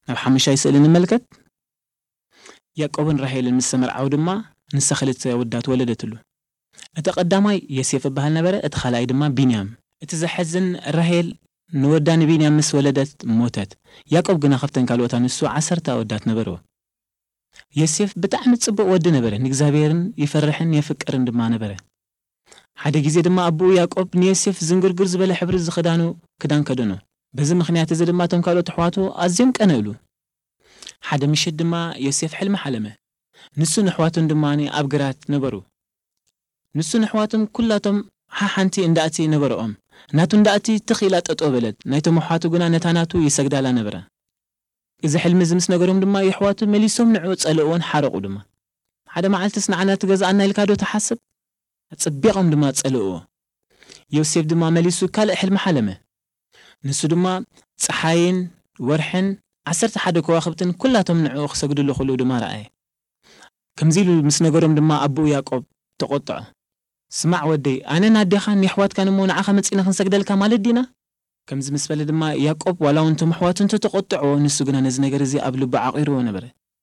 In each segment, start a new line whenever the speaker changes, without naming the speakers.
ናብ ሓሙሻይ ስእሊ ንምልከት ያዕቆብን ራሔልን ምስ ተመርዓው ድማ ንሳ ክልተ ወዳት ወለደትሉ እቲ ቀዳማይ ዮሴፍ በሃል ነበረ እቲ ካልኣይ ድማ ቢንያም እቲ ዘሕዝን ራሔል ንወዳ ንቢንያም ምስ ወለደት ሞተት ያዕቆብ ግና ካብተን ካልኦታ ንሱ 10 ወዳት ነበረው ዮሴፍ ብጣዕሚ ጽቡቕ ወዲ ነበረ ንእግዚአብሔርን ይፈርሕን ይፍቅርን ድማ ነበረ ሓደ ግዜ ድማ አቡ ያዕቆብ ንዮሴፍ ዝንግርግር ዝበለ ሕብሪ ዝኽዳኑ ክዳን ከደኖ በዚ ምኽንያት እዚ ድማ ቶም ካልኦት ኣሕዋቱ ኣዝዮም ቀነሉ ሓደ ምሽት ድማ ዮሴፍ ሕልሚ ሓለመ ንሱ ንኣሕዋቱን ድማኒ ኣብ ግራት ነበሩ ንሱ ንኣሕዋቱም ኩላቶም ሓንቲ እንዳእቲ ነበረኦም ናቱ እንዳእቲ ትኺላ ጠጦ በለት ናይቶም ኣሕዋቱ ግና ነታናቱ ይሰግዳላ ነበረ እዚ ሕልሚ ዝምስ ነገሮም ድማ ይሕዋቱ መሊሶም ንዑ ጸልኦን ሓረቁ ድማ ሓደ መዓልትስ ንዓና ትገዛእና ኢልካዶ ተሓስብ ጽቢቆም ድማ ጸልኦ ዮሴፍ ድማ መሊሱ ካልእ ሕልሚ ሓለመ ንሱ ድማ ፀሓይን ወርሕን 11 ከዋኽብትን ኩላቶም ንዑ ክሰግድሉ ኹሉ ድማ ረአየ ከምዚሉ ምስ ነገሮም ድማ አቡ ያዕቆብ ተቆጣ ስማዕ ወደይ ኣነ ናዴኻን ይሕዋትካን እሞ ንዓኻ መጺና ክንሰግደልካ ማለት ዲና ከምዚ ምስ በለ ድማ ያዕቆብ ዋላውንቶም ኣሕዋቱን ተቆጥዖ ንሱ ግና ነዚ ነገር እዚ ኣብ ልቡ ዓቂርዎ ነበረ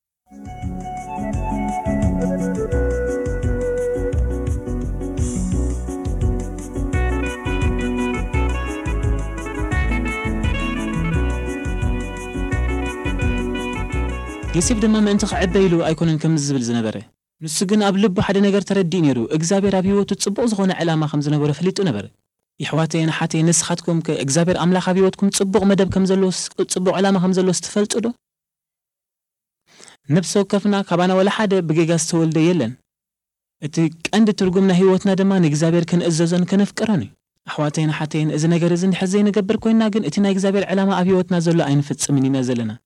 ዮሴፍ ድማ ምእንቲ ክዕበይሉ ኣይኮነን ከምዚ ዝብል ዝነበረ ንሱ ግን ኣብ ልቡ ሓደ ነገር ተረዲእ ነይሩ እግዚአብሔር ኣብ ህይወቱ ጽቡቕ ዝኾነ ዕላማ ከም ዝነበረ ፈሊጡ ነበረ ይሕዋተይን ሓተይ ንስኻትኩም ከእግዚአብሔር ኣምላኽ ኣብ ህይወትኩም ጽቡቕ መደብ ከም ዘሎ ጽቡቕ ዕላማ ከም ዘሎ ትፈልጡ ዶ ነብሰ ወከፍና ካባና ወላ ሓደ ብጌጋ ዝተወልደ የለን እቲ ቀንዲ ትርጉምና ህይወትና ድማ ንእግዚአብሔር ክንእዘዞን ክንፍቅሮን እዩ ኣሕዋተይን ሓተይን እዚ ነገር እዚ እንድሕር ዘይንገብር ኮይና ግን እቲ ናይ እግዚአብሔር ዕላማ ኣብ ህይወትና ዘሎ ኣይንፍጽምን ኢና ዘለና